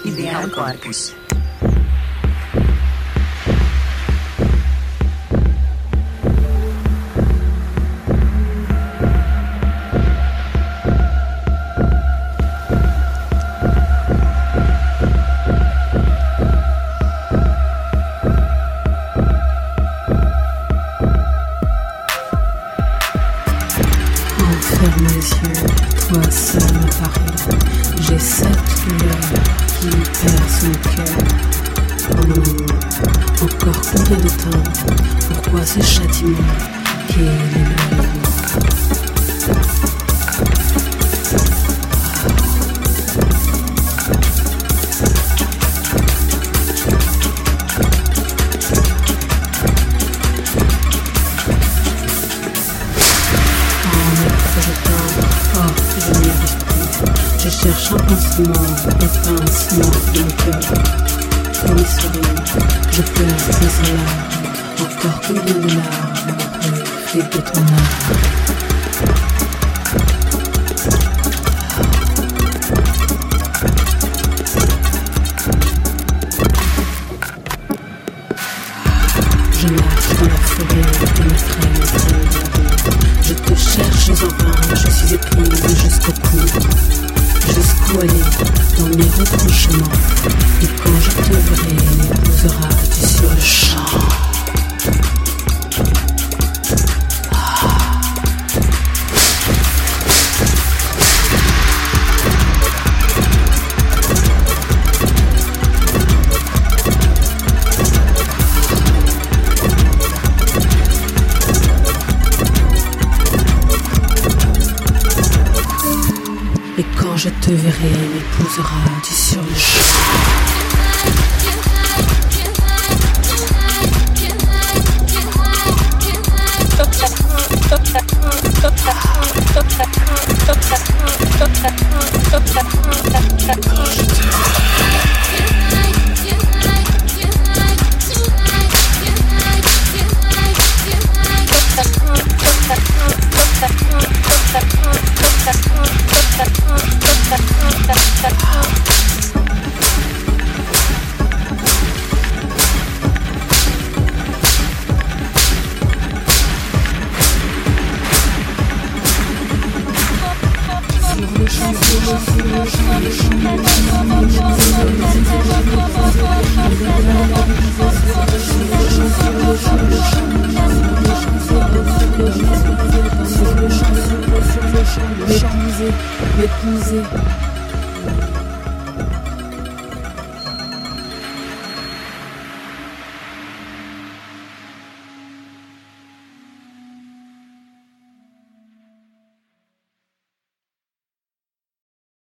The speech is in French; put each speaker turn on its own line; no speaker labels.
Ideal Corpus.
Ferme les yeux, toi seul me parais. J'ai cette lueur qui perce mon cœur. Oh, encore combien de temps? Pourquoi ce châtiment qui est je cherche un pincement, épincement dans le cœur. Comme il sourit, je pleure mais en larmes. Encore combien de larmes fait de ton âme. Je marche dans la forêt et me freine. Je te cherche en vain, je suis éprise jusqu'au cou. Jusqu'où aller dans mes retranchements. Et quand je te verrai, m'épouseras-tu sur le champ. Et quand je te verrai, m'épouseras-tu sur le champ. M'épouser.